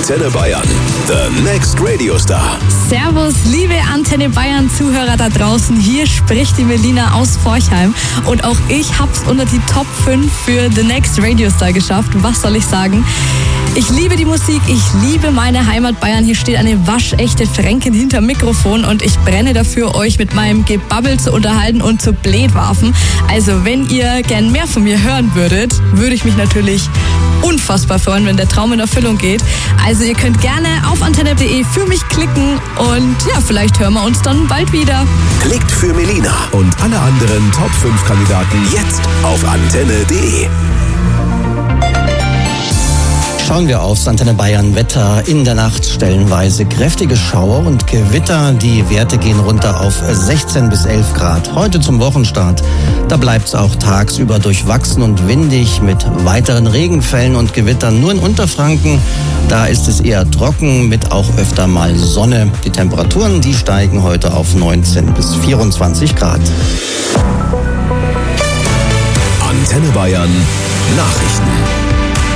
Antenne Bayern, the next Radio Star. Servus, liebe Antenne Bayern Zuhörer da draußen. Hier spricht die Melina aus Forchheim. Und auch ich hab's unter die Top 5 für the next Radio Star geschafft. Was soll ich sagen? Ich liebe die Musik, ich liebe meine Heimat Bayern. Hier steht eine waschechte Fränkin hinterm Mikrofon und ich brenne dafür, euch mit meinem Gebabbel zu unterhalten und zu blöd werfen. Also wenn ihr gern mehr von mir hören würdet, würde ich mich natürlich unfassbar freuen, wenn der Traum in Erfüllung geht. Also ihr könnt gerne auf antenne.de für mich klicken und ja, vielleicht hören wir uns dann bald wieder. Klickt für Melina und alle anderen Top 5 Kandidaten jetzt auf antenne.de. Schauen wir aufs Antenne Bayern Wetter. In der Nacht stellenweise kräftige Schauer und Gewitter. Die Werte gehen runter auf 16 bis 11 Grad. Heute zum Wochenstart. Da bleibt es auch tagsüber durchwachsen und windig mit weiteren Regenfällen und Gewittern. Nur in Unterfranken, da ist es eher trocken mit auch öfter mal Sonne. Die Temperaturen, die steigen heute auf 19 bis 24 Grad. Antenne Bayern Nachrichten.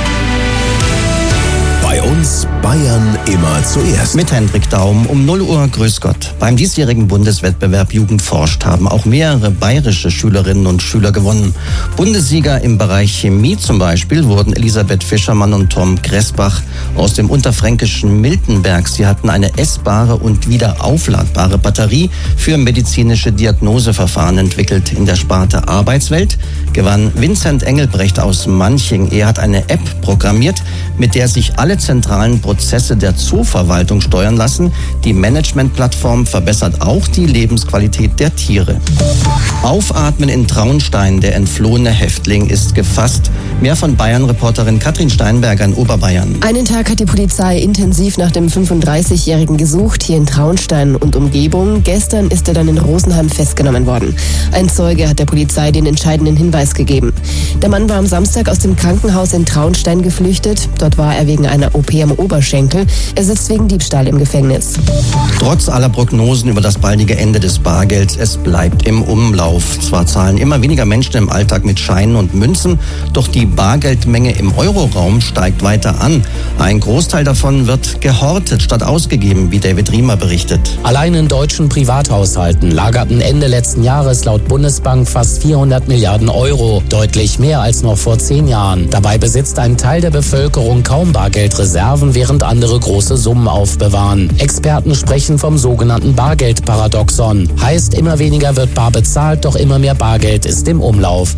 Bei uns Bayern immer zuerst. Mit Hendrik Daum um 0 Uhr, grüß Gott. Beim diesjährigen Bundeswettbewerb Jugend forscht haben auch mehrere bayerische Schülerinnen und Schüler gewonnen. Bundessieger im Bereich Chemie zum Beispiel wurden Elisabeth Fischermann und Tom Gressbach aus dem unterfränkischen Miltenberg. Sie hatten eine essbare und wieder aufladbare Batterie für medizinische Diagnoseverfahren entwickelt. In der Sparte Arbeitswelt gewann Vincent Engelbrecht aus Manching. Er hat eine App programmiert, mit der sich alle zentralen Prozesse der Zooverwaltung steuern lassen. Die Managementplattform verbessert auch die Lebensqualität der Tiere. Aufatmen in Traunstein. Der entflohene Häftling ist gefasst. Mehr von Bayern-Reporterin Katrin Steinberger in Oberbayern. Einen Tag hat die Polizei intensiv nach dem 35-Jährigen gesucht, hier in Traunstein und Umgebung. Gestern ist er dann in Rosenheim festgenommen worden. Ein Zeuge hat der Polizei den entscheidenden Hinweis gegeben. Der Mann war am Samstag aus dem Krankenhaus in Traunstein geflüchtet. Dort war er wegen einer OP am Oberschenkel. Er sitzt wegen Diebstahl im Gefängnis. Trotz aller Prognosen über das baldige Ende des Bargelds, es bleibt im Umlauf. Zwar zahlen immer weniger Menschen im Alltag mit Scheinen und Münzen, doch die Bargeldmenge im Euroraum steigt weiter an. Ein Großteil davon wird gehortet statt ausgegeben, wie David Riemer berichtet. Allein in deutschen Privathaushalten lagerten Ende letzten Jahres laut Bundesbank fast 400 Milliarden Euro, deutlich mehr als noch vor 10 Jahren. Dabei besitzt ein Teil der Bevölkerung kaum Bargeldreserven, während andere große Summen aufbewahren. Experten sprechen vom sogenannten Bargeldparadoxon. Heißt, immer weniger wird bar bezahlt, doch immer mehr Bargeld ist im Umlauf.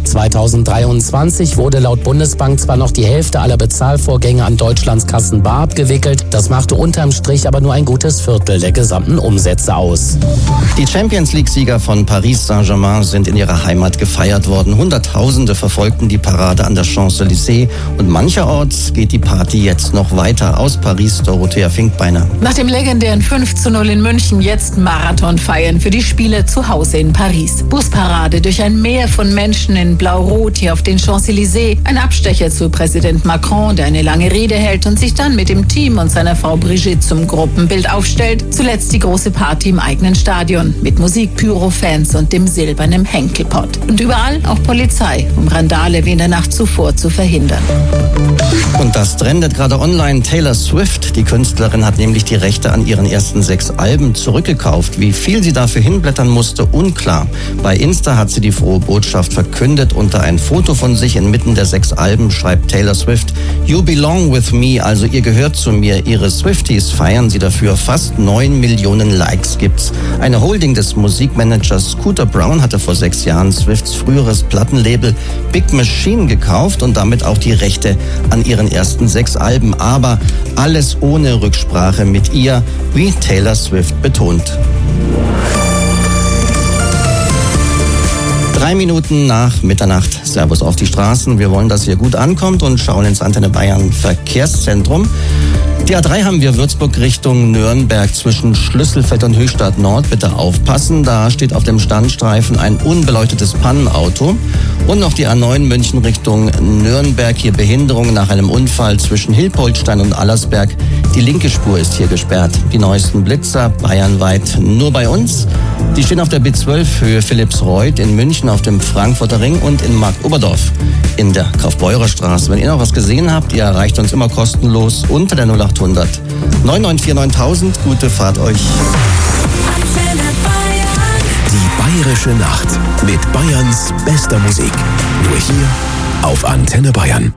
2023 wurde laut Bundesbank zwar noch die Hälfte aller Bezahlvorgänge an Deutschlands Kassen bar abgewickelt, das machte unterm Strich aber nur ein gutes Viertel der gesamten Umsätze aus. Die Champions-League-Sieger von Paris Saint-Germain sind in ihrer Heimat gefeiert worden. Hunderttausende verfolgten die Parade an der Champs-Élysées und mancherorts geht die Party jetzt noch weiter. Aus Paris, Dorothea Finkbeiner. Nach dem legendären 5:0 in München jetzt Marathon feiern für die Spiele zu Hause in Paris. Busparade durch ein Meer von Menschen in Blau-Rot hier auf den Champs-Élysées. Ein Abstecher zu Präsident Macron, der eine lange Rede hält und sich dann mit dem Team und seiner Frau Brigitte zum Gruppenbild aufstellt. Zuletzt die große Party im eigenen Stadion mit Musik, Pyro-Fans und dem silbernen Henkelpott. Und überall auch Polizei, um Randale wie in der Nacht zuvor zu verhindern. Und das trendet gerade online. Taylor Swift, die Künstlerin, hat nämlich die Rechte an ihren ersten 6 Alben zurückgekauft. Wie viel sie dafür hinblättern musste, unklar. Bei Insta hat sie die frohe Botschaft verkündet. Unter ein Foto von sich inmitten der 6 Alben schreibt Taylor Swift: You belong with me, also ihr gehört zu mir. Ihre Swifties feiern sie dafür. Fast 9 Millionen Likes gibt's. Eine Holding des Musikmanagers Scooter Braun hatte vor 6 Jahren Swifts früheres Plattenlabel Big Machine gekauft und damit auch die Rechte an ihren ersten 6 Alben. Aber alles ohne Rücksprache mit ihr, wie Taylor Swift betont. 3 Minuten nach Mitternacht. Servus auf die Straßen. Wir wollen, dass ihr gut ankommt und schauen ins Antenne Bayern Verkehrszentrum. Die A3 haben wir Würzburg Richtung Nürnberg zwischen Schlüsselfeld und Höchstadt Nord. Bitte aufpassen, da steht auf dem Standstreifen ein unbeleuchtetes Pannenauto. Und noch die A9 München Richtung Nürnberg. Hier Behinderung nach einem Unfall zwischen Hilpoltstein und Allersberg. Die linke Spur ist hier gesperrt. Die neuesten Blitzer bayernweit nur bei uns Die stehen auf der B12 Höhe Philippsreuth, in München auf dem Frankfurter Ring und in Marktoberdorf in der Kaufbeurer Straße. Wenn ihr noch was gesehen habt, ihr erreicht uns immer kostenlos unter der 0800 994 9000. Gute Fahrt euch. Die Bayerische Nacht mit Bayerns bester Musik. Nur hier auf Antenne Bayern.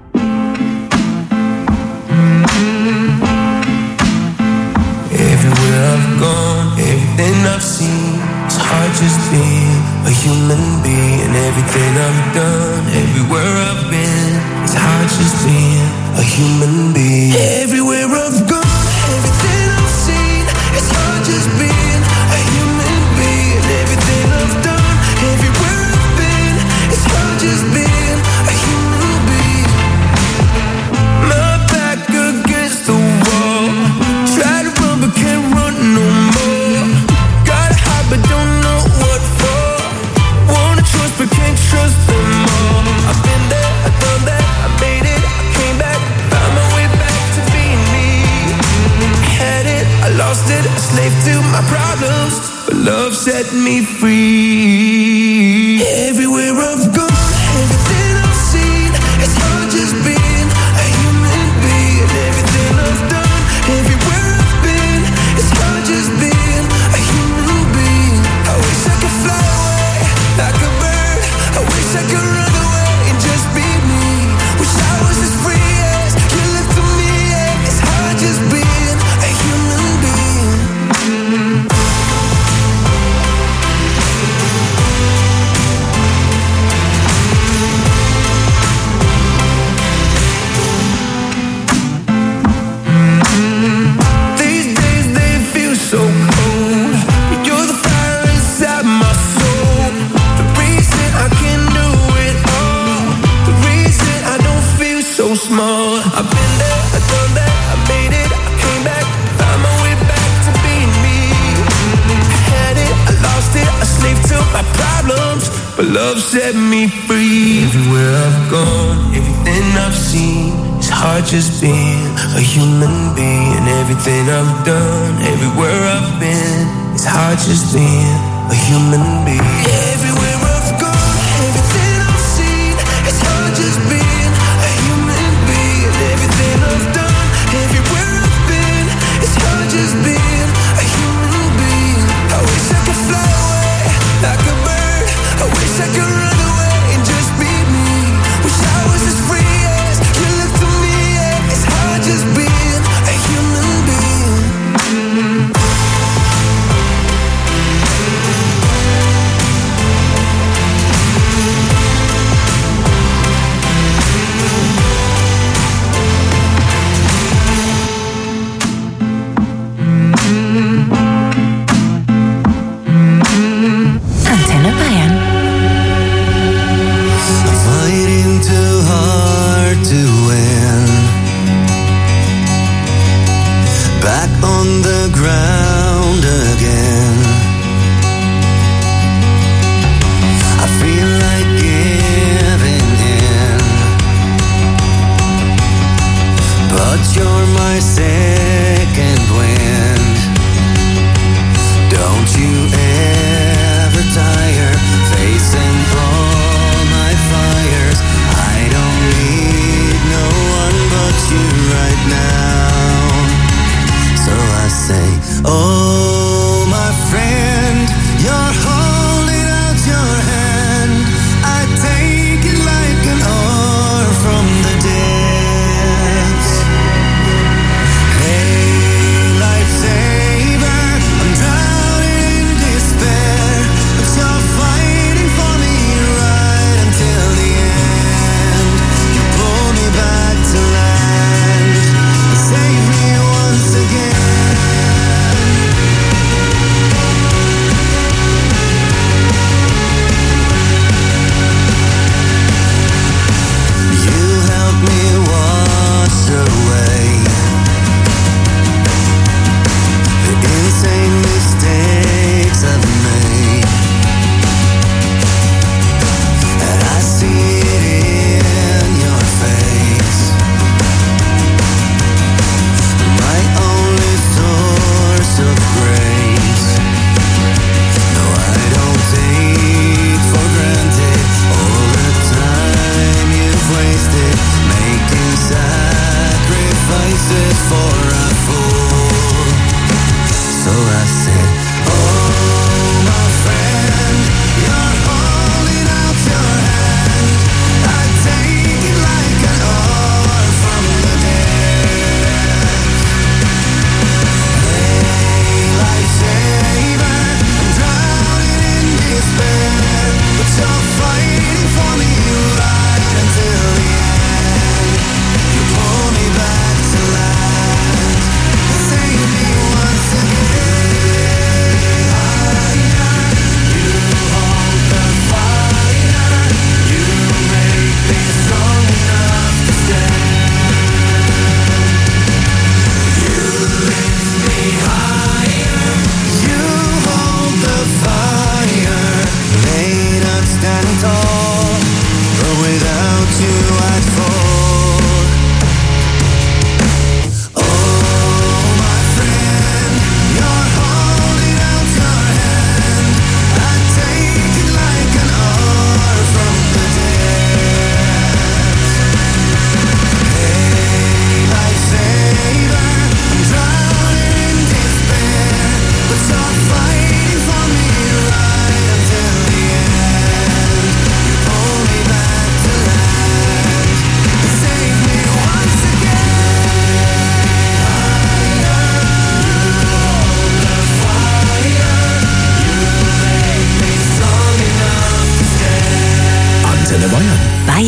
Everywhere I've gone, everything I've seen, it's hard just being a human being. Everything I've done, everywhere I've been, it's hard just being a human being. Everywhere I've gone, everything I've seen, it's hard just being a human being. Everything I've done, everywhere I've been, it's hard just being a human being. My back against the wall, try to run but can't run no more. Gotta hide but don't know what for. Wanna trust but can't trust them all. I've been there, I've done that, I made it, I came back, found my way back to being me. Had it, I lost it, a slave to my problems, but love set me free. Everywhere I've gone, everything I've seen, it's hard just being a human being. Everything I've done, everywhere I've been, it's hard just being a human being. I wish I could fly away like a bird. I wish I could run away and just be me. Wish I was as free as you look to me. Yeah, it's hard just being a human being. These days they feel so cold. You're the fire inside my soul. The reason I can do it all. The reason I don't feel so small. I've been there, I've done that, I made it, I came back, found my way back to being me. I had it, I lost it, a slave to my problems, but love set me free. Everywhere I've gone, everything I've seen, it's hard just being a human being. Everything I've done, everywhere I've been, it's hard just being a human being. Everywhere I've gone, everything I've seen, it's hard just being a human being. Everything I've done, everywhere I've been, it's hard just being a human being. I wish I could fly away like a bird. I wish I could run away and just be me. Wish I was as free as you look to me. Yeah, it's hard just being a human being.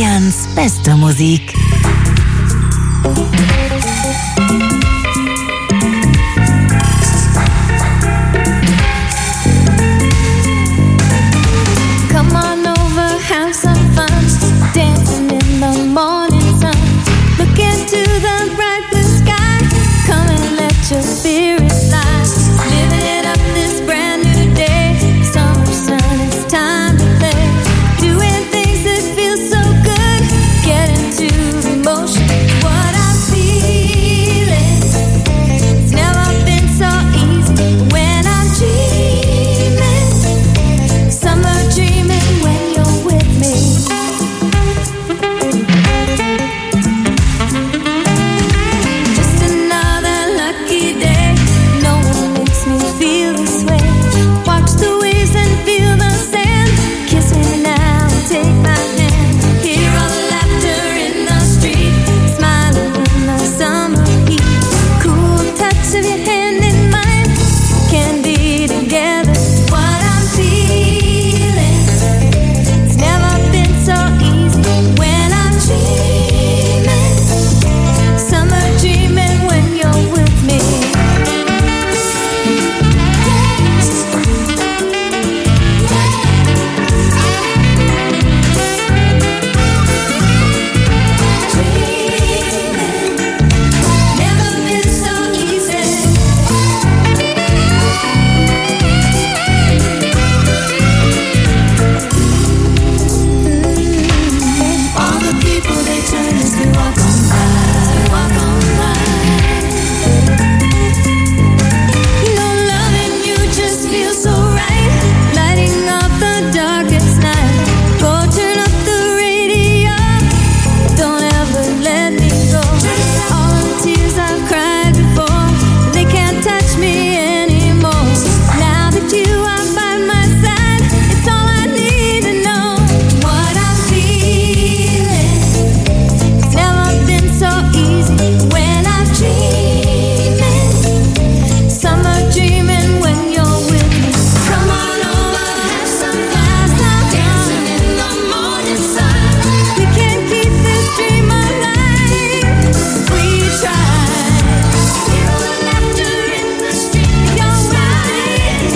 Bayerns beste Musik. Come on over, have some fun, dancing in the morning sun. Look into the bright blue sky, come and let your spirit fly. Living it up this brand new day, summer sun, it's time to play. Doing things that feel so good, get into the motion. What I'm feeling, it's never been so easy. When I'm dreaming, summer dreaming when you're with me. Just another lucky day, no one makes me feel this way. Watch the waves and feel the sand, kiss me now, take my hand. Hear all the laughter in the street, smiling in the summer heat. Cool touch of your hand in mine, can be together. What I'm feeling, it's never been so easy. When I'm dreaming, summer dreaming when you're with me. Never been so easy. All the people they turn as we walk on by, walk on by. You know, loving you just feels so right, lighting up the darkest night. Go turn up the radio, don't ever let me go. All the tears I've cried before, they can't touch me anymore. Now that you are by my side, it's all I need to know. What I'm feeling, it's never been so easy. When I'm dreaming, summer dreaming when you're with me. Come on over, have some fun, dancing in the morning sun. We can keep this dream alive, we try. Hear all the laughter in the street, you're right,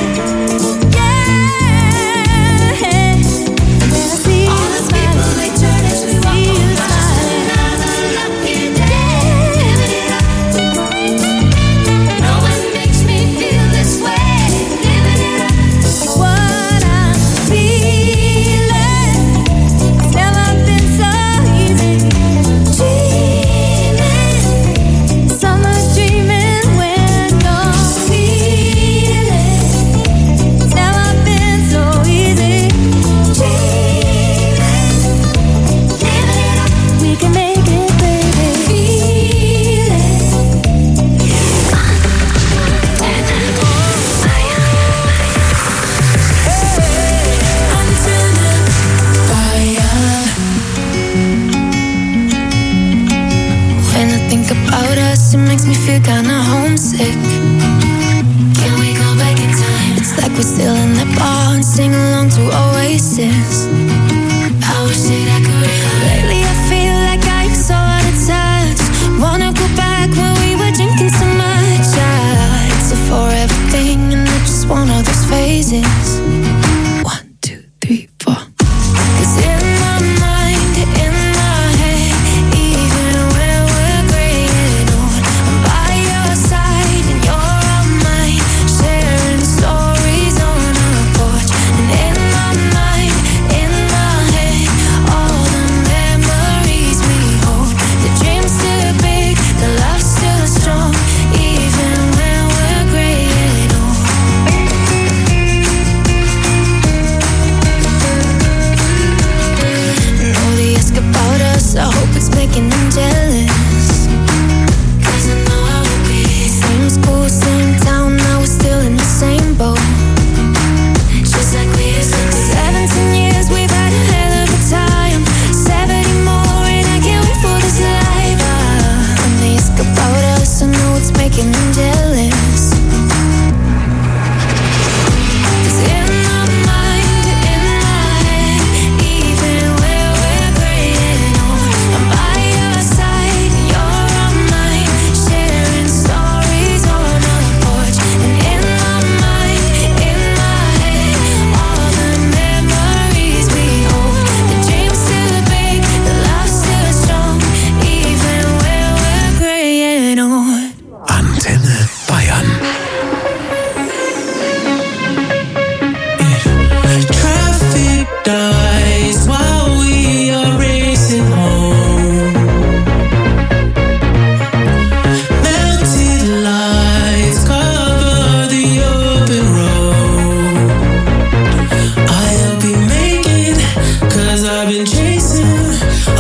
yeah. And then I see all the people they turn as we walk on by. Another lucky day, living it up. No one makes me feel this way, living it up. What I'm feeling, it's never been so easy. Dreaming, summer dreaming when you're feeling. It's never been so easy. Dreaming, living it up. We can make it, baby. Feeling. When I think about us, it makes me feel kinda homesick. Can we go back in time? It's like we're still in the bar and sing along to Oasis. I wish that I could. Lately I feel like I'm so out of touch. Wanna go back when we were drinking so much. It's a forever thing and I just want all those phases. 1, 2, 3, 4. 'Cause in my mind, in my head, even when we're gray and old, I'm by your side and you're on mine, sharing stories on our porch. And in my mind, in my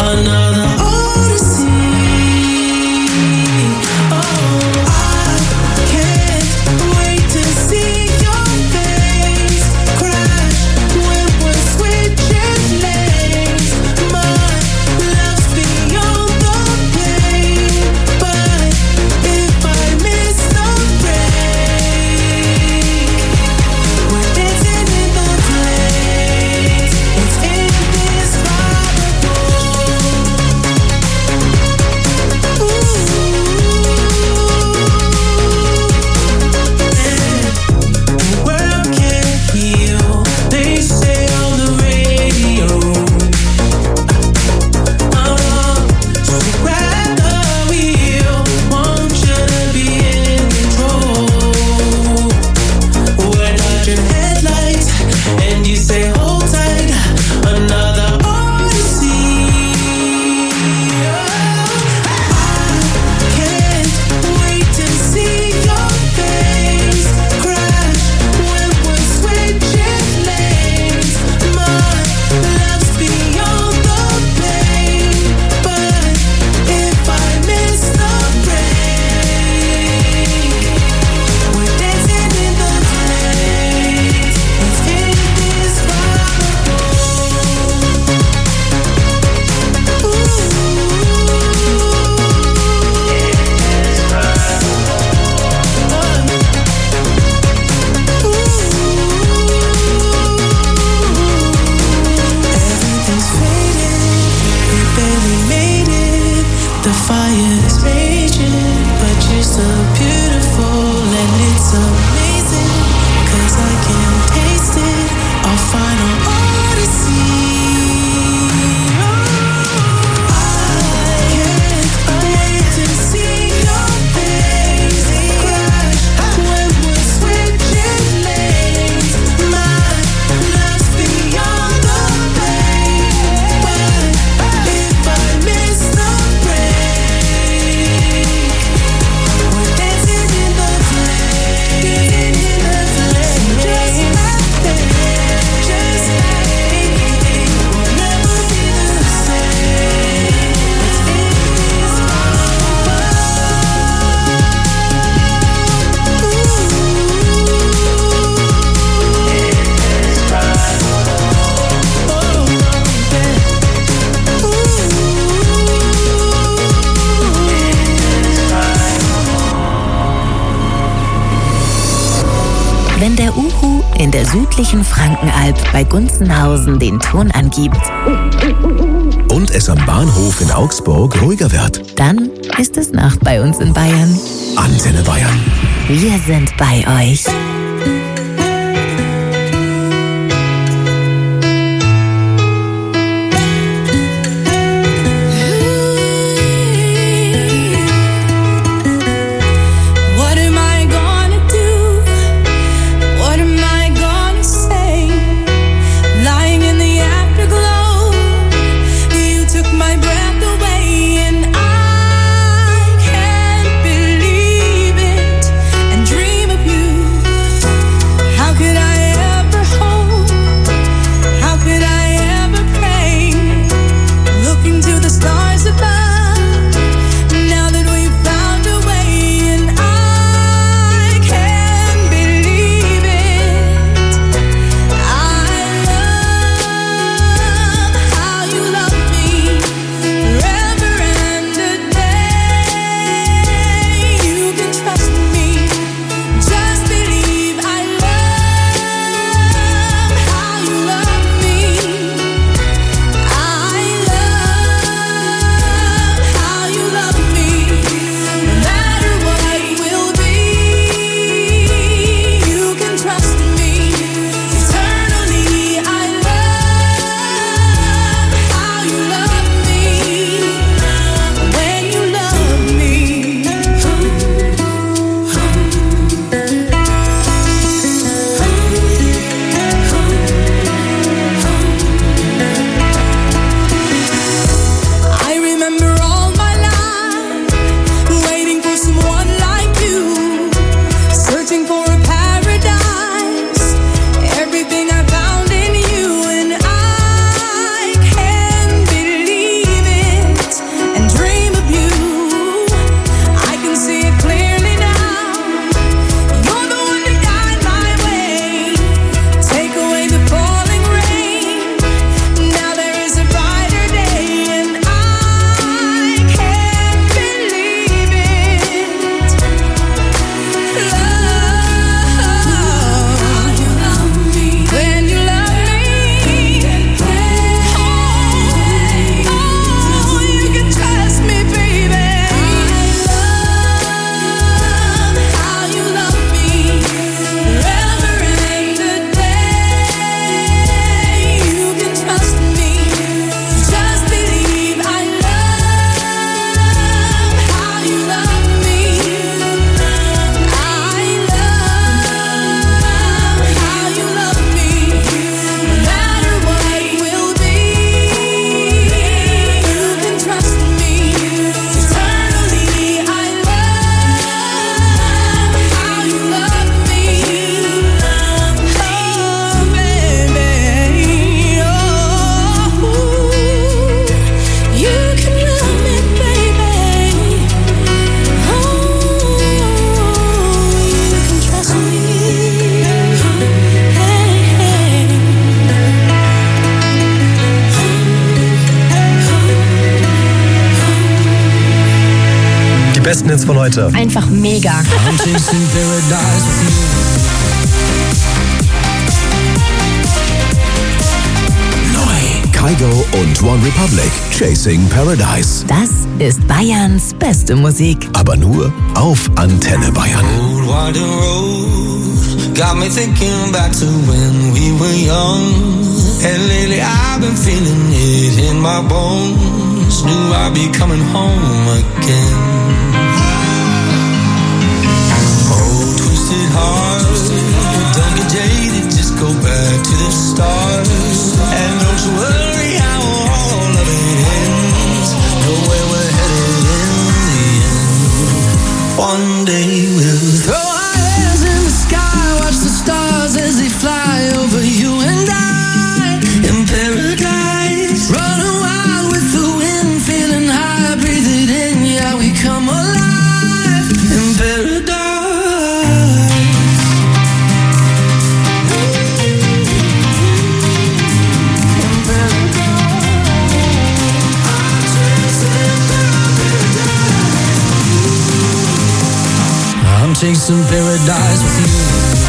Wenn der Uhu in der südlichen Frankenalb bei Gunzenhausen den Ton angibt und es am Bahnhof in Augsburg ruhiger wird, dann ist es Nacht bei uns in Bayern. Antenne Bayern. Wir sind bei euch. besten Hits von heute. Einfach mega. I'm chasing paradise with you. Kygo und One Republic, Chasing Paradise. Das ist Bayerns beste Musik. Aber nur auf Antenne Bayern. Old winding road got me thinking back to when we were young. And lately I've been feeling it in my bones. Knew I'd be coming home again. Oh, twisted heart, don't get jaded, just go back to the start. And don't you worry how all of it ends. Know where we're headed in the end. One day we'll throw our hands in the sky, watch the stars as they fly over you and I. In paradise, running wild with the wind, feeling high, breathe it in, yeah, we come alive. In paradise. I'm chasing paradise with you.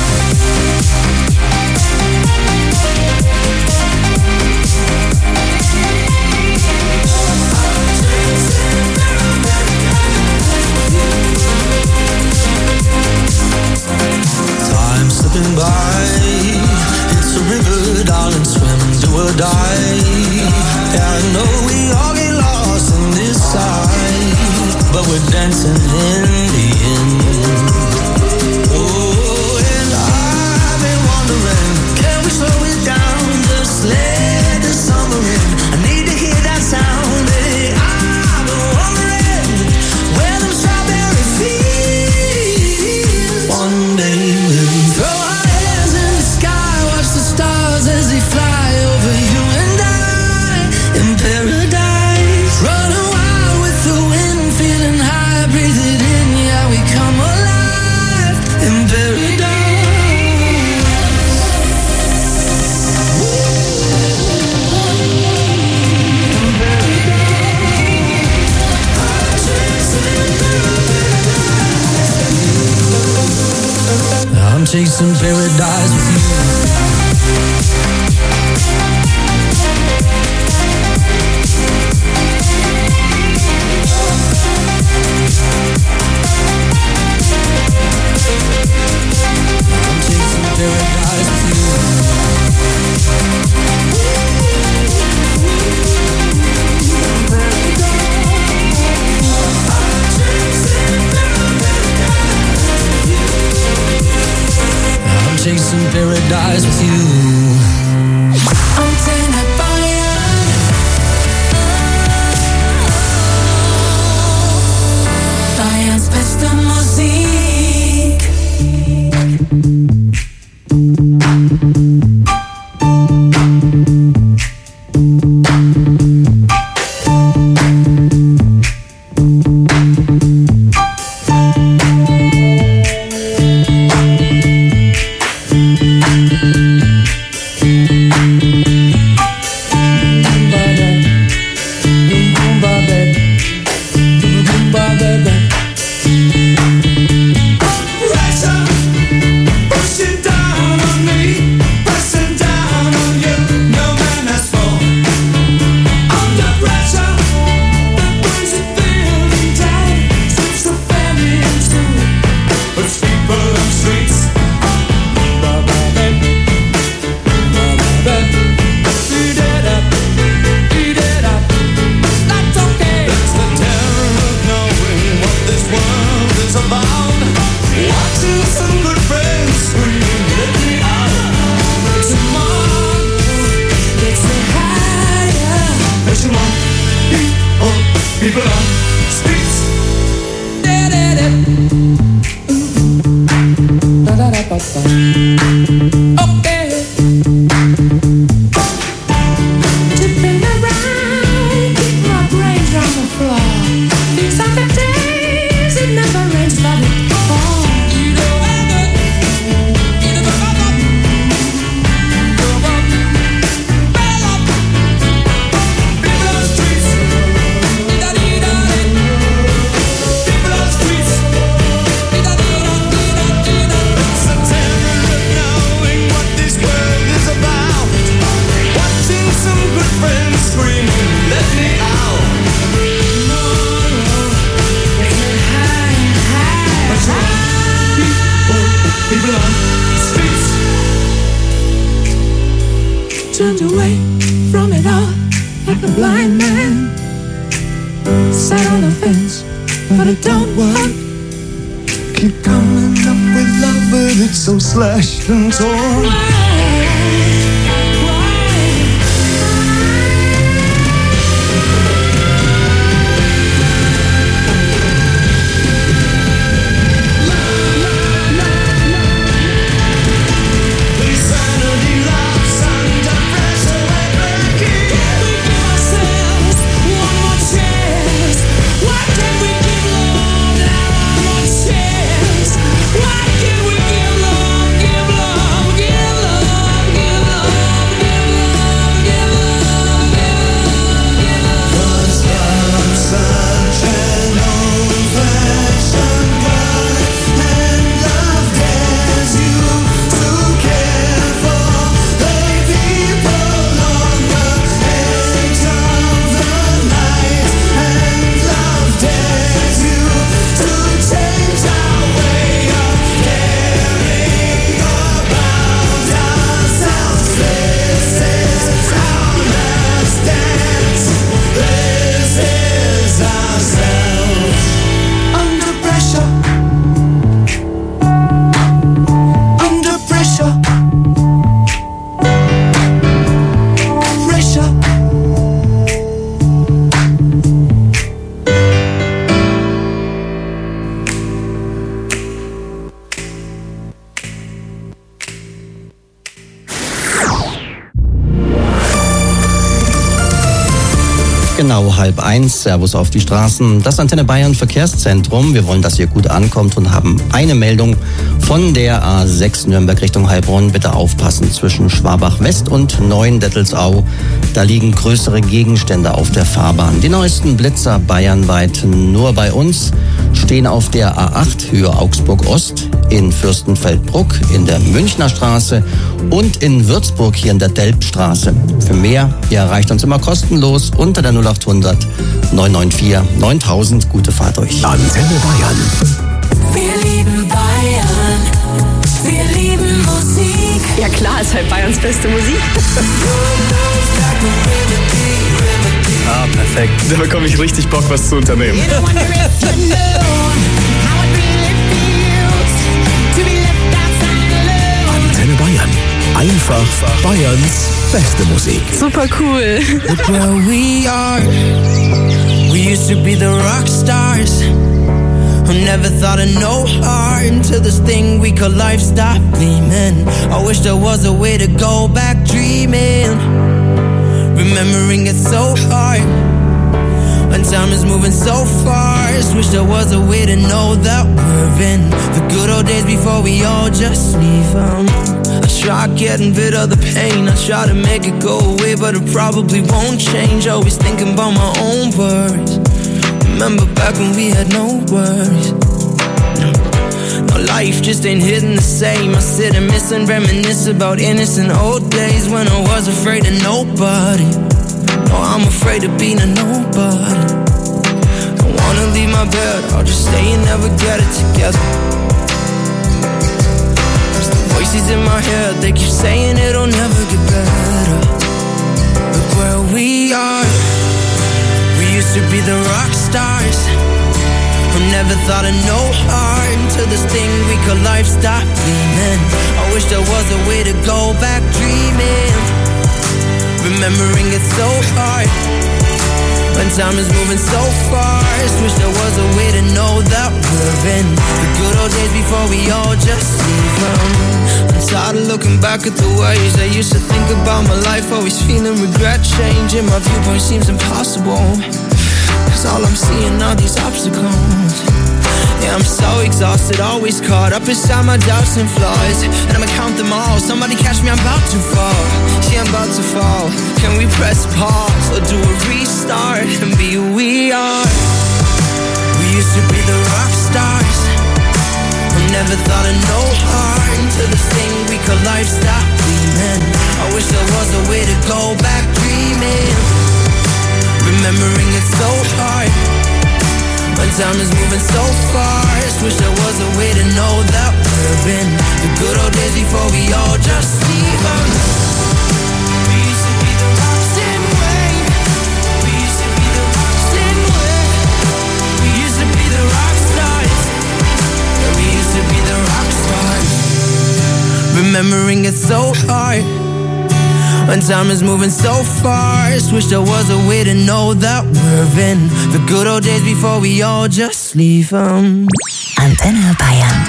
Time slipping by, it's a river, darling, swim, do or die. Yeah, I know we all get lost in this side, but we're dancing in the end. Oh, and I've been wondering, can we slow it down, just let the summer in? I need to hear that sound. Hey, I've been wondering where them strawberry fields. One day we'll throw our hands in the sky, watch the stars as they fly over you and I. In paradise, running wild with the wind, feeling high, breathe it in, yeah, we come alive. In paradise. I'm chasing paradise with you. I'm chasing paradise with you. I'm chasing paradise with you. Antenne Bayern. Bayerns beste Musik. People on streets. Okay. Tipping around, keep my brains on the floor. These are the days it never rains, but it falls. People on streets. sat on the fence, but it don't work. Keep coming up with love, but it's so slashed and torn. Genau, 12:30, Servus auf die Straßen. Das Antenne Bayern Verkehrszentrum. Wir wollen, dass ihr gut ankommt und haben eine Meldung von der A6 Nürnberg Richtung Heilbronn. Bitte aufpassen zwischen Schwabach West und Neuendettelsau. Da liegen größere Gegenstände auf der Fahrbahn. Die neuesten Blitzer bayernweit nur bei uns stehen auf der A8 Höhe Augsburg Ost, in Fürstenfeldbruck, in der Münchner Straße und in Würzburg hier in der Delpstraße. Für mehr, ihr erreicht uns immer kostenlos unter der 0800 994 9000. Gute Fahrt euch. Antenne Bayern. Wir lieben Bayern, wir lieben Musik. Ja klar, ist halt Bayerns beste Musik. Ah, perfekt. Da bekomme ich richtig Bock, was zu unternehmen. Antenne Bayern. Einfach Bayerns beste Musik. Super cool. Look where we are. We used to be the rock stars who never thought of no heart until this thing we call life stopped gleaming. I wish there was a way to go back dreaming. Remembering it so hard when time is moving so fast. Wish there was a way to know that we're in the good old days before we all just leave them. I try getting rid of the pain, I try to make it go away, but it probably won't change. Always thinking about my own words. Remember back when we had no worries. No, life just ain't hitting the same. I sit and miss and reminisce about innocent old days when I was afraid of nobody. No, I'm afraid of being a nobody. Don't wanna leave my bed, I'll just stay and never get it together. Voices in my head, they keep saying it'll never get better. Look where we are. We used to be the rock stars who never thought of no heart until this thing we call life stopped gleaming. I wish there was a way to go back dreaming. Remembering it so hard when time is moving so fast. Wish there was a way to know that we're in the good old days before we all just leave them. I'm tired of looking back at the ways I used to think about my life. Always feeling regret changing. My viewpoint seems impossible, cause all I'm seeing are these obstacles. Yeah, I'm so exhausted, always caught up inside my doubts and flaws. And I'ma count them all, somebody catch me, I'm about to fall. See, I'm about to fall. Can we press pause or do a restart and be who we are? We used to be the rock stars who never thought of no heart until this thing we call life stopped gleaming. I wish there was a way to go back dreaming. Remembering it so hard when time is moving so fast. Wish there was a way to know that we're in the good old days before we all just leave them. We used to be the rocks in wave. We used to be the rocks in wave. remembering it so hard. When time is moving so fast, wish there was a way to know that we're in the good old days before we all just leave them. Antenne Bayern.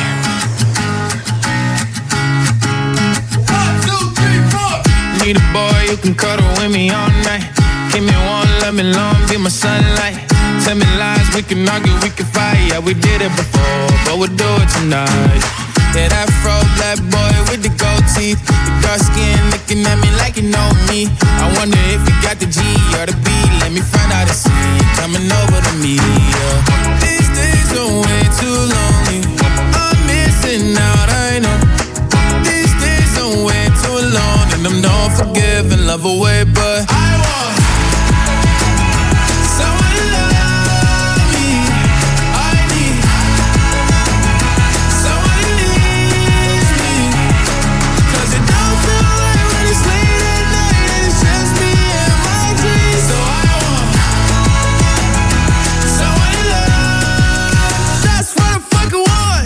1, 2, 3, 4. Need a boy who can cuddle with me all night. Give me one, let me long, be my sunlight. Tell me lies, we can argue, we can fight. Yeah, we did it before, but we'll do it tonight. Yeah, that fro black boy with the gold teeth, the dark skin looking at me like you know me. I wonder if you got the G or the B. Let me find out and see you coming over to me. Yeah. These days are way too lonely. I'm missing out, I know. These days are way too long, and I'm not forgiving, love away, but I want someone to love me. I need someone who needs me. 'Cause it don't feel right when it's late at night and it's just me and my dreams. So I want someone to love. That's what I fucking want.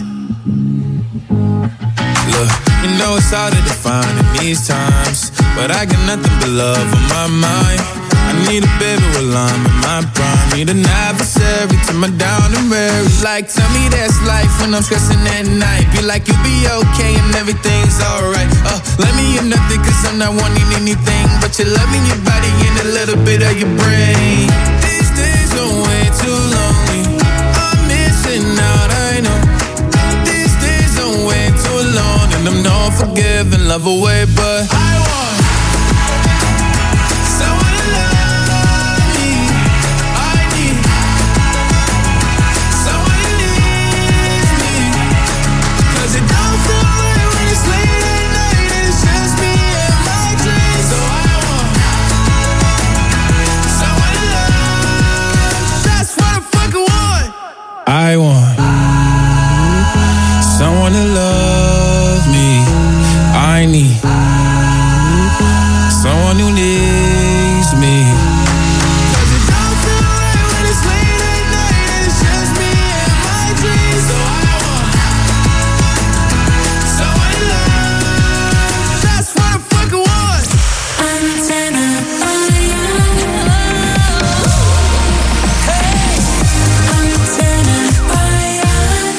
Look, you know it's hard to define in these times, but I got nothing but love on my mind. I need a baby while I'm in my prime. Need an adversary to my down and weary. Like, tell me that's life when I'm stressing at night. Be like, you'll be okay and everything's alright. Let me hear nothing 'cause I'm not wanting anything but your love in your body and a little bit of your brain. These days are way too lonely. I'm missing out, I know. These days are way too long, and I'm not forgiving, love away, but I want someone to love me. I need someone who needs me. 'Cause it don't feel right when it's late at night and it's just me and my dreams. So I want someone to love. That's what I fucking want. I want someone to love me. I need someone who needs me. 'Cause it don't feel right when it's late at night and it's just me and my dreams. So I want someone to love. That's what I fucking want. Antenne Bayern. Hey, Antenne Bayern.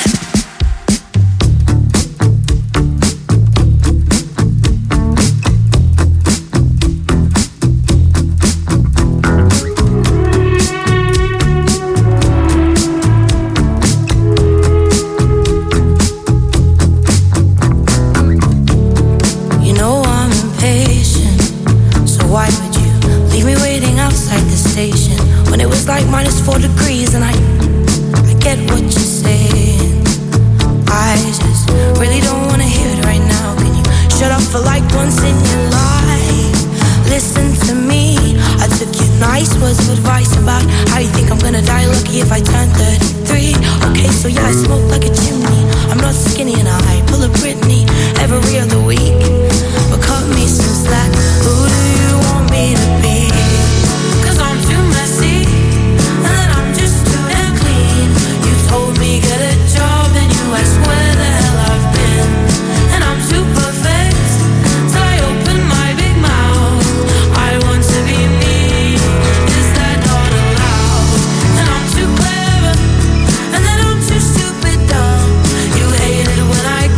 You know I'm impatient, so why would you leave me waiting outside the station when it was like -4 degrees? And I get what you're saying. I just really don't wanna hear it right now. Can you shut up for like once in your life? Listen to me. I took your nice words of advice about how you think I'm gonna die lucky if I turn 33. Okay, so yeah, I smoke like a chimney. I'm not skinny and I pull a Britney every other week. But cut me some slack. Who do you want me to be? 'Cause I'm too messy and I'm just too damn clean. You told me get a job and you asked where the hell I've been. And I'm too perfect till I open my big mouth. I want to be me. Is that not allowed? And I'm too clever and then I'm too stupid dumb. You hate it when I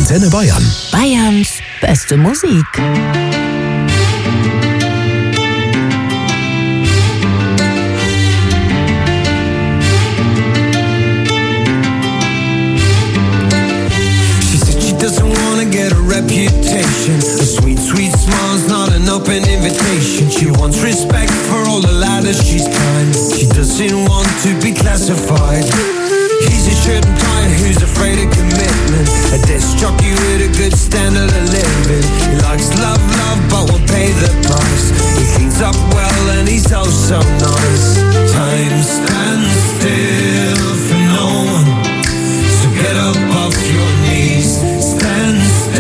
Antenne Bayern. Bayerns beste Musik. Get a reputation. A sweet, sweet smile's not an open invitation. She wants respect for all the ladders she's climbed. She doesn't want to be classified. He's a shirt and tie who's afraid of commitment. A disc jockey with a good standard of living. He likes love, but won't pay the price. He cleans up well and he's oh so nice. Time stands still for no one, so get up off your knees. Stand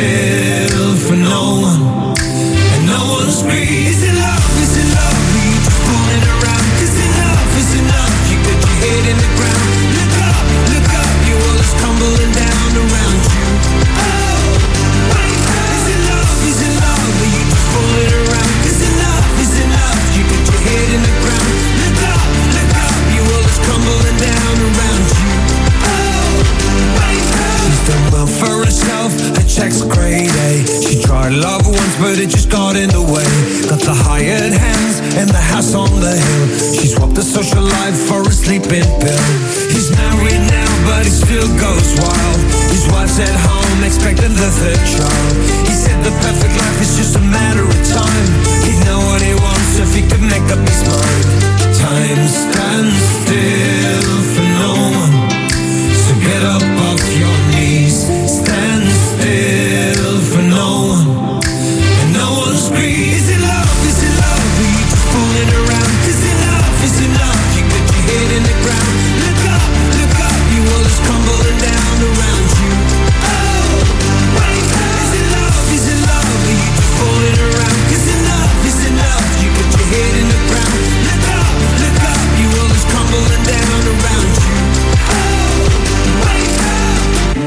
still for no one, and no one screams. Is it love? Is it love? Are you just fooling around? Cause enough is enough. You got your head in the ground. Look up, your world is crumbling down around you. Oh, wait, is it love? Is it love? Are you just fooling around? Cause enough is enough. You got your head in the ground. Look up, your world is crumbling down around you. Oh, wait, she's done well for herself. Her check's grade A. She tried love once, but it just got in the way. Got the hired hands and the house on the hill. She swapped the social life for a sleeping pill. He's married now, but he still goes wild. His wife's at home, expecting the third child. He said the perfect life is just a matter of time. He'd know what he wants if he could make up his mind. Time stands still for no one, so get up off your knees. Stand still for no one, and no one screams. Is it love? Is it love? Are you just fooling around? Cause enough is enough. You got your head in the ground. Look up, your world is crumbling down around you. Oh, wait, is it love? Is it love? Are you just fooling around? Cause enough is enough. You got your head in the ground. Look up, your world is crumbling down around you. Oh, wake up.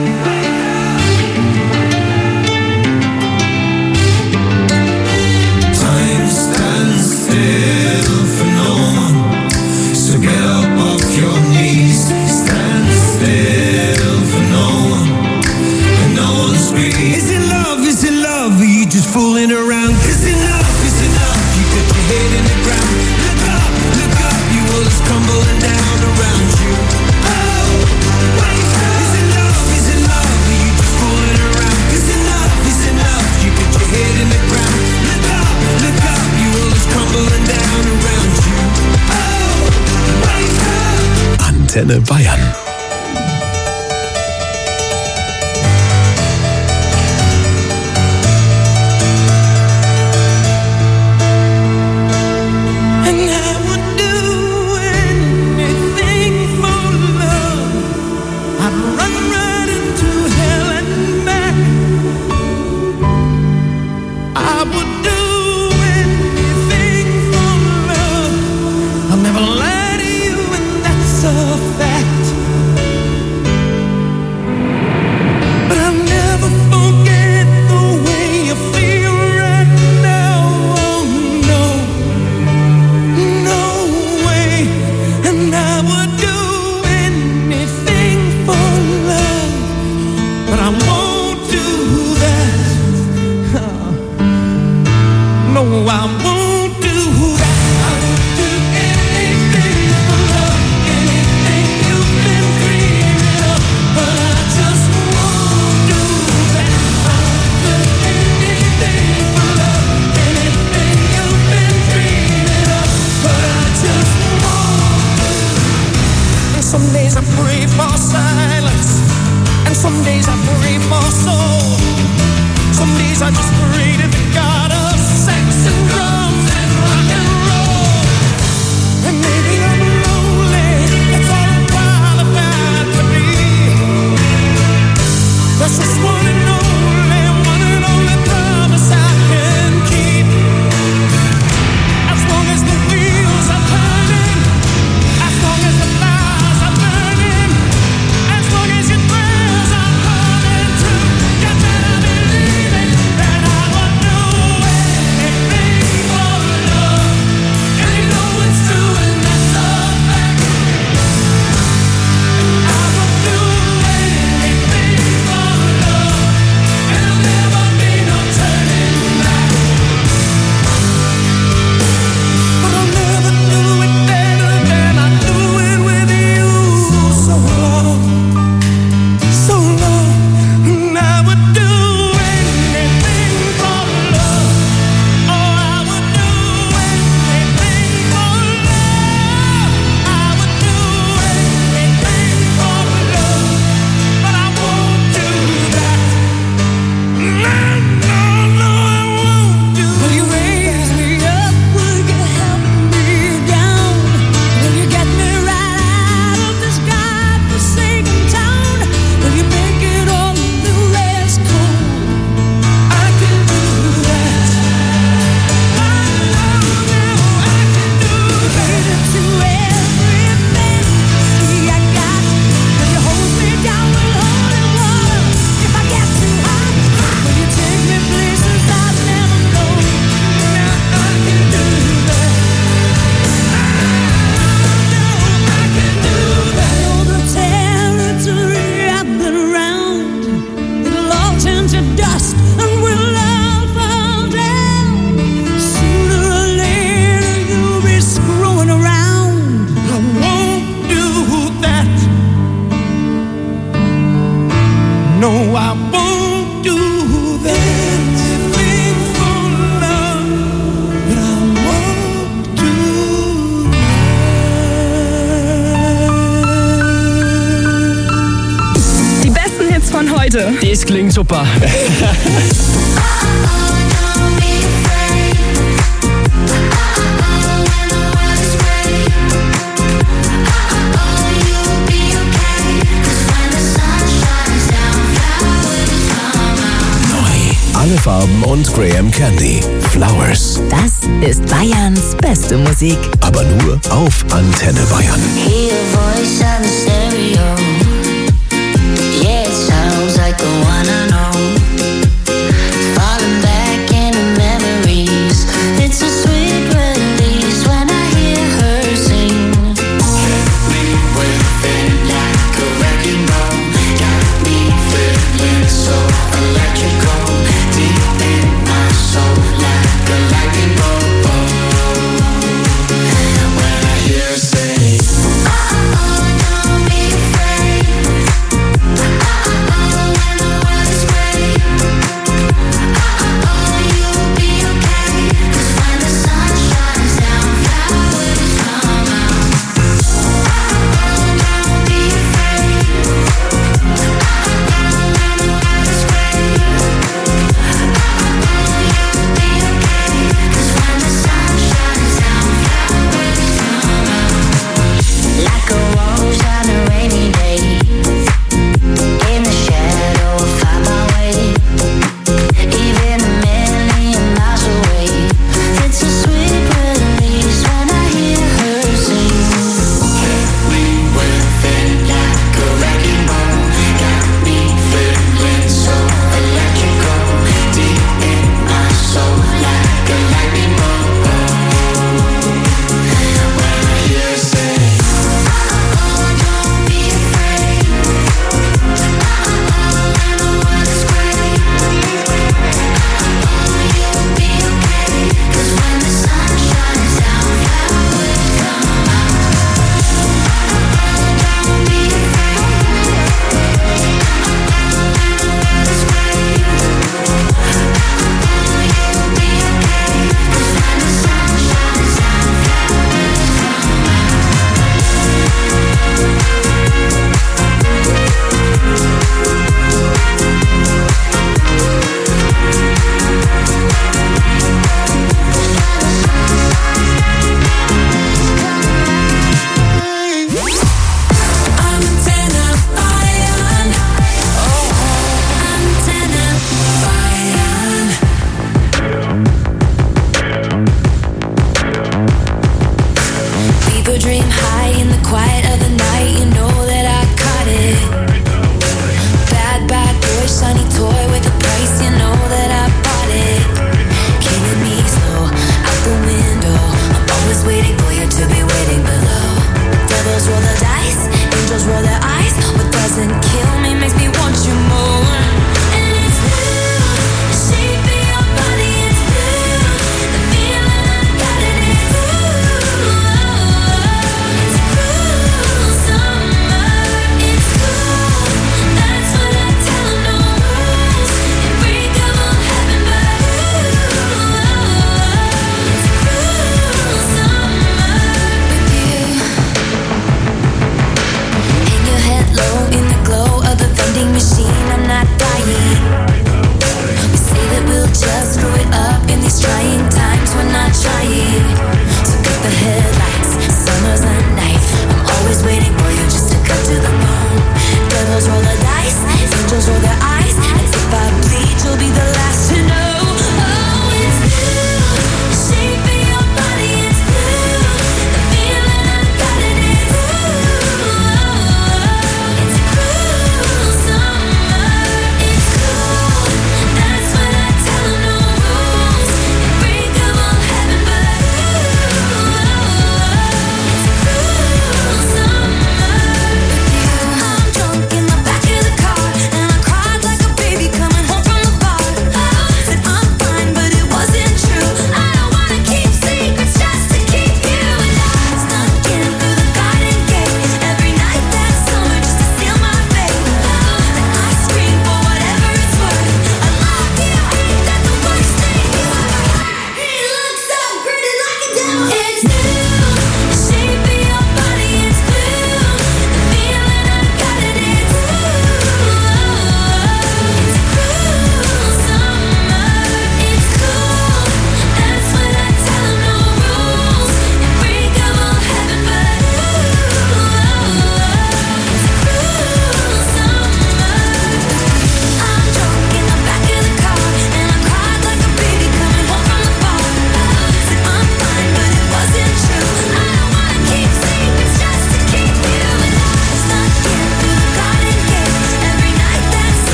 Time stands still for no one, so get up off your knees. Stand still for no one, and no one screams. Is it love? Is it love? Are you just fooling around? Cause enough is enough. You got your head in the ground. Look up, your world is crumbling down around you. Oh, wait, is it love? Is it love? Are you just fooling around? Cause enough is enough. You got your head in the ground. Look up, your world is crumbling down around you. Oh, wake up. Antenne Bayern. As long as your prayers are coming true. I won't do anything for love, but I won't do that. Die besten Hits von heute. Das klingt super. Alle Farben und Graham Candy. Flowers. Das ist Bayerns beste Musik. Aber nur auf Antenne Bayern. Hear a voice on the stereo. Yeah, it sounds like the one I know. Falling back into memories. It's a sweet release when I hear her sing. Hit me with it like a wrecking ball. Got me feeling so electrical. Deep in my soul like a lightning bolt. When I hear her say, don't be afraid.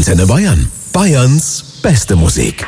Antenne Bayern. Bayerns beste Musik.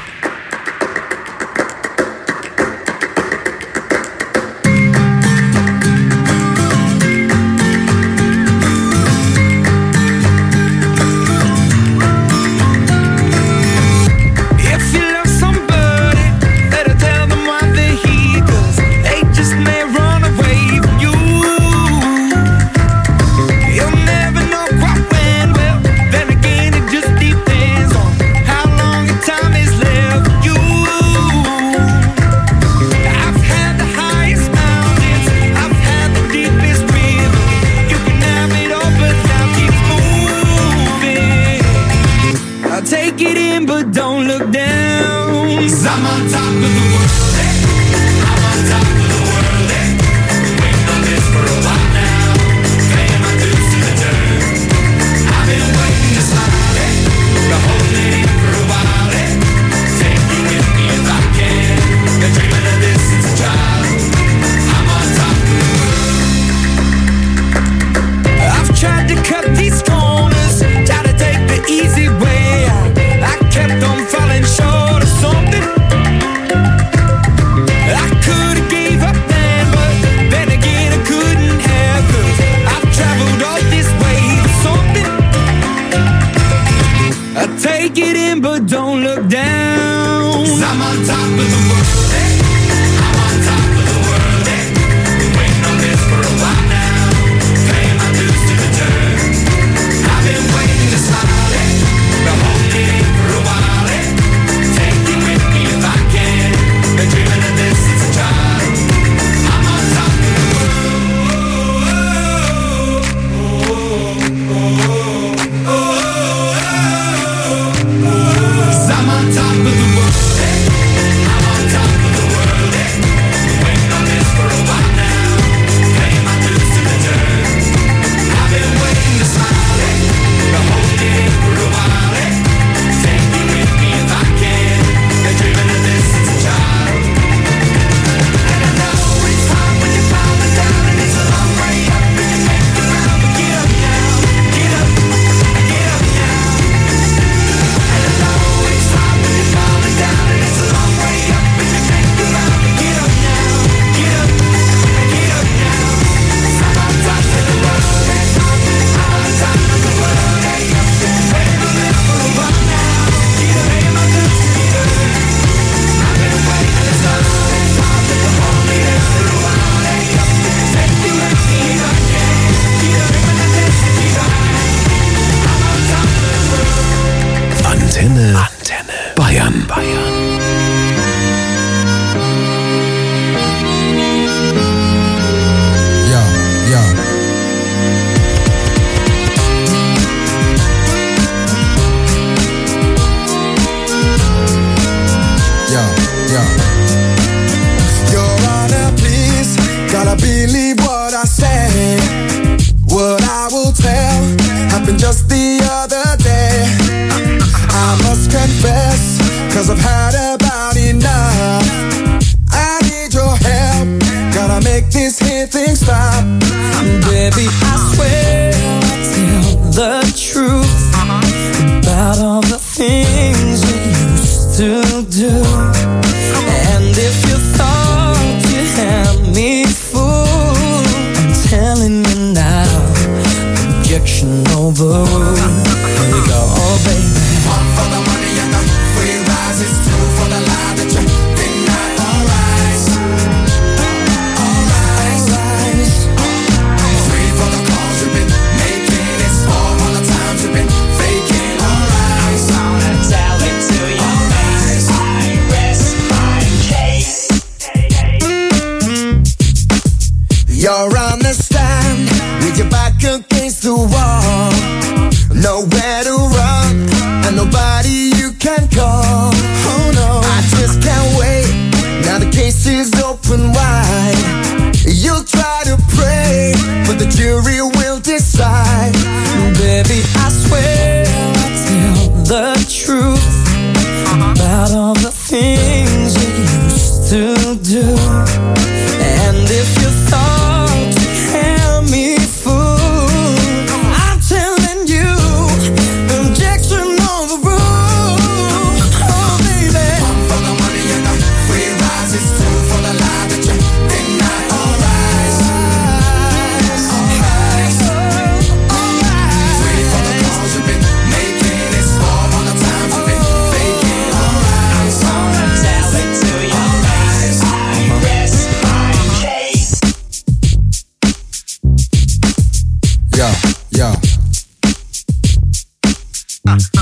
Antenne Bayern. Your Honor, please, gotta believe what I say. What I will tell happened just the other day. I must confess, 'cause I've had about enough. I need your help, gotta make this here thing stop. Baby, I swear I'll tell the truth about all the things we used to do. And if you thought you had me fooled, I'm telling you now, objection overruled. Here we go, oh baby. One for the money and the free rises, two for the lie that you deny. Alright, alright. Three for the calls you've been making, it's four for the times you've been faking. Alright, I'm gonna tell it to your face.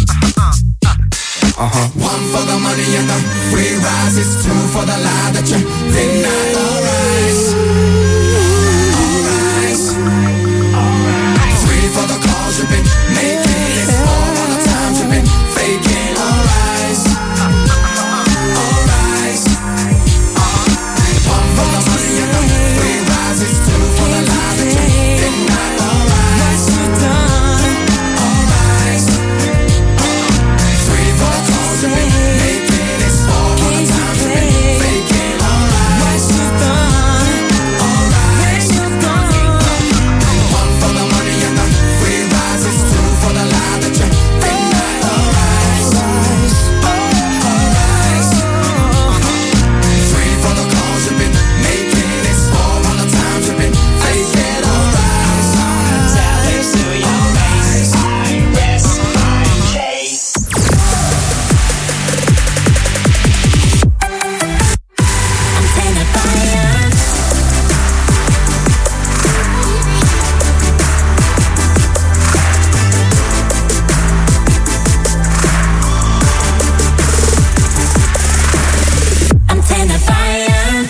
One for the money and the free rise. It's two for the lie that you deny. All rise. All rise. Three for the calls you've been making. It's four all the times you've been faking. All rise. All rise. One for the money and the free rise. It's two for the lie that you deny. All rise. All rise. Three for the calls you've been making. It's four all the times you've been faking. All rise. All rise. One for the money and the free rise. It's two for the lie that you deny. All rise. All rise. Three for the calls you've been making. It's four all the times you've been faking. All rise. Tell it to your face. I rest my case. Antenne Bayern. Antenne Bayern.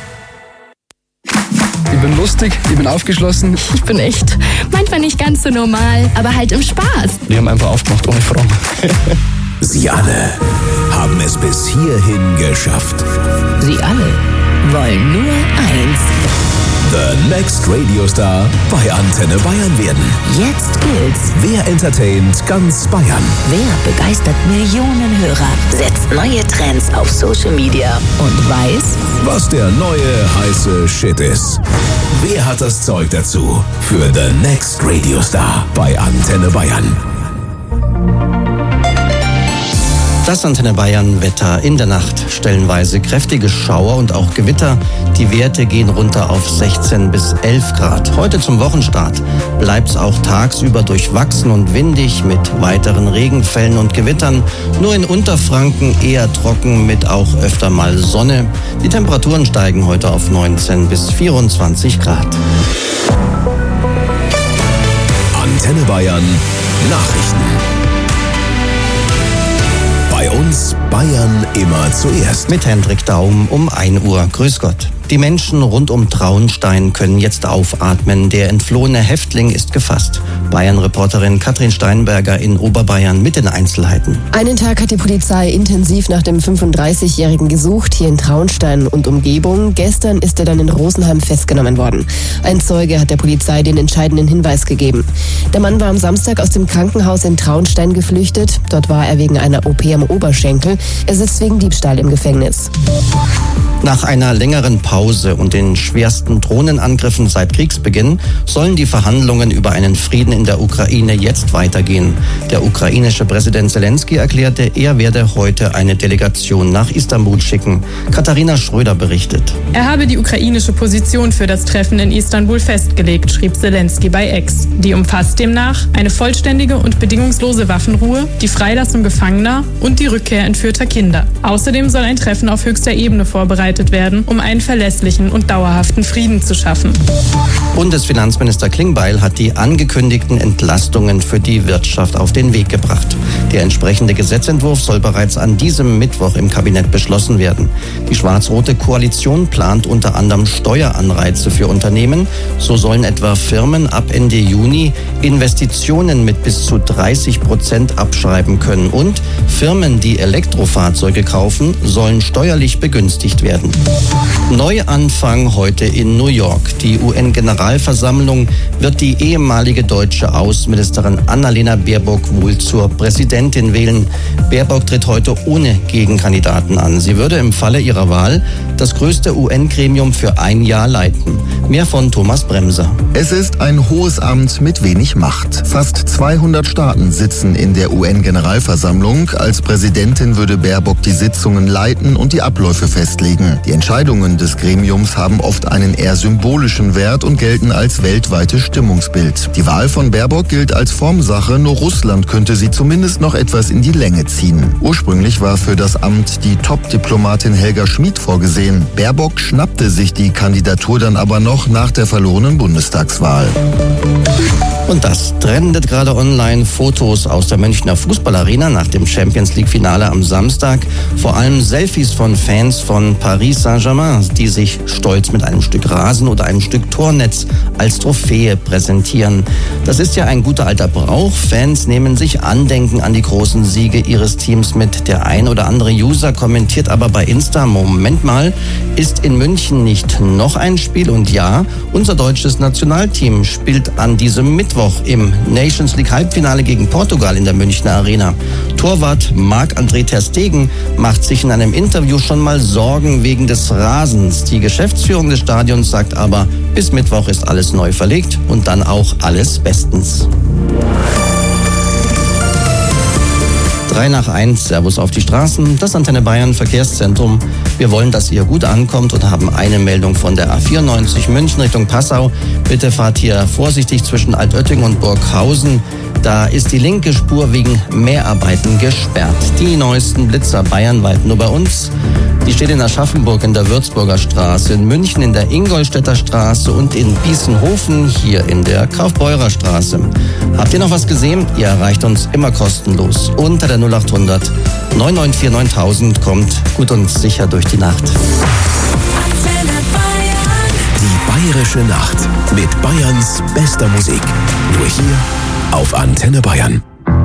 Ich bin lustig, ich bin aufgeschlossen. Ich bin echt manchmal nicht ganz so normal, aber halt im Spaß. Die haben einfach aufgemacht ohne Fragen. Sie alle haben es bis hierhin geschafft. Sie alle wollen nur eins. The Next Radio Star bei Antenne Bayern werden. Jetzt gilt's. Wer entertaint ganz Bayern? Wer begeistert Millionen Hörer, setzt neue Trends auf Social Media und weiß, Was der neue heiße Shit ist. Wer hat das Zeug dazu für The Next Radio Star bei Antenne Bayern? Das Antenne Bayern Wetter in der Nacht. Stellenweise kräftige Schauer und auch Gewitter. Die Werte gehen runter auf 16 bis 11 Grad. Heute zum Wochenstart bleibt's auch tagsüber durchwachsen und windig mit weiteren Regenfällen und Gewittern. Nur in Unterfranken eher trocken mit auch öfter mal Sonne. Die Temperaturen steigen heute auf 19 bis 24 Grad. Antenne Bayern Nachrichten. Bei uns Bayern immer zuerst. Mit Hendrik Daum um 1 Uhr. Grüß Gott. Die Menschen rund um Traunstein können jetzt aufatmen. Der entflohene Häftling ist gefasst. Bayern-Reporterin Katrin Steinberger in Oberbayern mit den Einzelheiten. Einen Tag hat die Polizei intensiv nach dem 35-Jährigen gesucht, hier in Traunstein und Umgebung. Gestern ist er dann in Rosenheim festgenommen worden. Ein Zeuge hat der Polizei den entscheidenden Hinweis gegeben. Der Mann war am Samstag aus dem Krankenhaus in Traunstein geflüchtet. Dort war er wegen einer OP am Oberschenkel. Er sitzt wegen Diebstahl im Gefängnis. Nach einer längeren Pause und den schwersten Drohnenangriffen seit Kriegsbeginn sollen die Verhandlungen über einen Frieden in der Ukraine jetzt weitergehen. Der ukrainische Präsident Zelensky erklärte, er werde heute eine Delegation nach Istanbul schicken. Katharina Schröder berichtet. Er habe die ukrainische Position für das Treffen in Istanbul festgelegt, schrieb Zelensky bei X. Die umfasst demnach eine vollständige und bedingungslose Waffenruhe, die Freilassung Gefangener und die Rückkehr entführter Kinder. Außerdem soll ein Treffen auf höchster Ebene vorbereitet werden, um einen verlässlichen und dauerhaften Frieden zu schaffen. Bundesfinanzminister Klingbeil hat die angekündigten Entlastungen für die Wirtschaft auf den Weg gebracht. Der entsprechende Gesetzentwurf soll bereits an diesem Mittwoch im Kabinett beschlossen werden. Die schwarz-rote Koalition plant unter anderem Steueranreize für Unternehmen. So sollen etwa Firmen ab Ende Juni Investitionen mit bis zu 30% abschreiben können und Firmen, die Elektrofahrzeuge kaufen, sollen steuerlich begünstigt werden. Neuanfang heute in New York. Die UN-Generalversammlung wird die ehemalige deutsche Außenministerin Annalena Baerbock wohl zur Präsidentin wählen. Baerbock tritt heute ohne Gegenkandidaten an. Sie würde im Falle ihrer Wahl das größte UN-Gremium für ein Jahr leiten. Mehr von Thomas Bremser. Es ist ein hohes Amt mit wenig Macht. Fast 200 Staaten sitzen in der UN-Generalversammlung. Als Präsidentin würde Baerbock die Sitzungen leiten und die Abläufe festlegen. Die Entscheidungen des Gremiums haben oft einen eher symbolischen Wert und gelten als weltweites Stimmungsbild. Die Wahl von Baerbock gilt als Formsache, nur Russland könnte sie zumindest noch etwas in die Länge ziehen. Ursprünglich war für das Amt die Top-Diplomatin Helga Schmid vorgesehen. Baerbock schnappte sich die Kandidatur dann aber noch nach der verlorenen Bundestagswahl. Und das trendet gerade online. Fotos aus der Münchner Fußballarena nach dem Champions-League-Finale am Samstag. Vor allem Selfies von Fans von Paris Saint-Germain, die sich stolz mit einem Stück Rasen oder einem Stück Tornetz als Trophäe präsentieren. Das ist ja ein guter alter Brauch. Fans nehmen sich Andenken an die großen Siege ihres Teams mit. Der ein oder andere User kommentiert aber bei Insta: Moment mal, ist in München nicht noch ein Spiel? Und ja, unser deutsches Nationalteam spielt an diesem Mittwoch im Nations League Halbfinale gegen Portugal in der Münchner Arena. Torwart Marc-André ter Stegen macht sich in einem Interview schon mal Sorgen wegen des Rasens. Die Geschäftsführung des Stadions sagt aber, bis Mittwoch ist alles neu verlegt und dann auch alles bestens. 3:01, Servus auf die Straßen, das Antenne Bayern Verkehrszentrum. Wir wollen, dass ihr gut ankommt und haben eine Meldung von der A94 München Richtung Passau. Bitte fahrt hier vorsichtig zwischen Altötting und Burghausen. Da ist die linke Spur wegen Mehrarbeiten gesperrt. Die neuesten Blitzer bayernweit nur bei uns. Die steht in Aschaffenburg in der Würzburger Straße, in München in der Ingolstädter Straße und in Bießenhofen hier in der Kaufbeurer Straße. Habt ihr noch was gesehen? Ihr erreicht uns immer kostenlos unter der 0800 994 9000. Kommt gut und sicher durch die Nacht. Die Bayerische Nacht mit Bayerns bester Musik. Nur hier auf Antenne Bayern.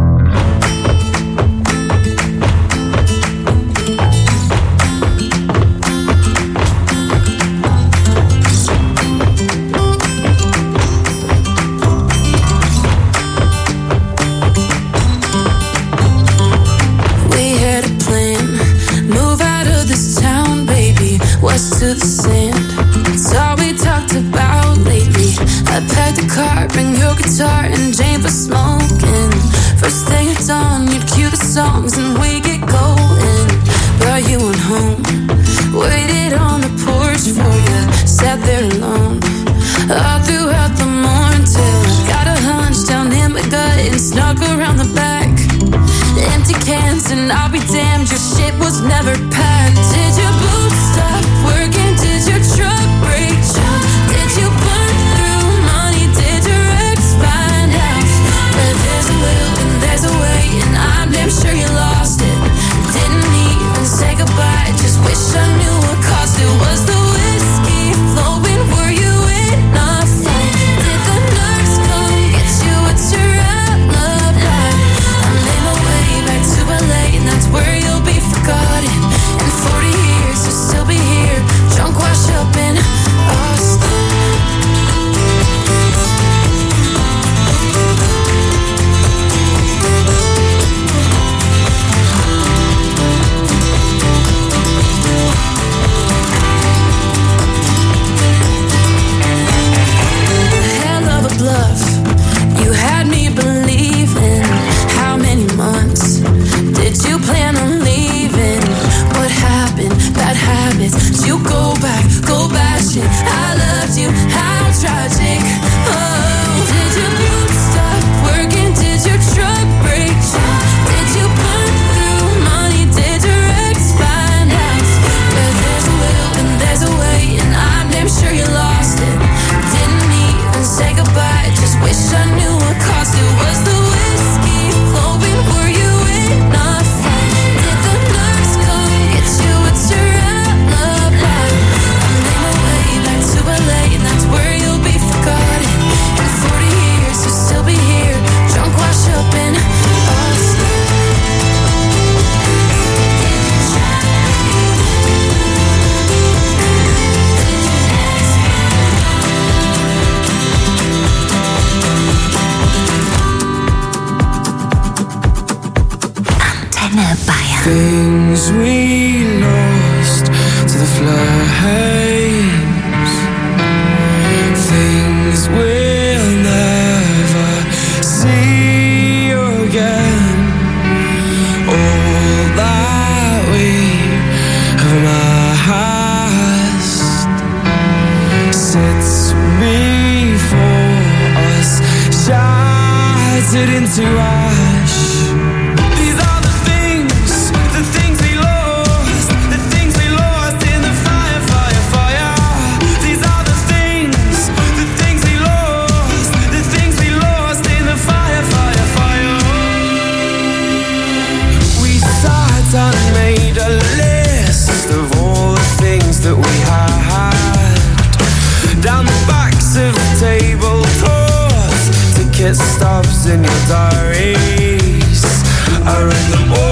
To the sand, it's all we talked about lately. I packed the car, bring your guitar and Jane for smoking. First thing at dawn, you'd cue the songs and we get going. Brought you on home, waited on the porch for you, sat there alone all throughout the morning till I got a hunch down in my gut and snuck around the back. Empty cans and I'll be damned, your shit was never packed. Did your boots stop working? Did your truck break down? Did you burn through money? Did your ex find out? But there's a will and there's a way, and I'm damn sure you lost it. Didn't even say goodbye, just wish I knew what cost it. Was the whiskey flowing? Were you in a fight? Did the nerves come get you? What's your alibi? I made my way back to LA, and that's where you'll be forgotten. In 40 years you'll still be here, drunk, washed up in Austin. Hell of a bluff, you had me believing. How many months did you plan on leaving? What happened? Bad habits. Did you go back shit? I loved you, how tragic. Oh, did your boots stop working? Did your truck break down? Did you burn through money? Did your ex find out? But there's a will and there's a way, and I'm damn sure you lost it. Didn't even say goodbye, just wish I knew what cost it. Was the whiskey flowing? Were you in a fight? Did the nerves come get you? What's your alibi? I made my way back to LA, and that's where you'll be forgotten. In 40 years you'll still be here, drunk, washed up in Austin. Antenne Bayern. Things we lost to the flames, things we'll never see again. All that we have amassed sits before us, shattered into ash. These are the things we lost, the things we lost in the fire, fire, fire. These are the things we lost. a list of all the things that we had. Down the backs of tablecloths, ticket stubs in your diaries. I read them all.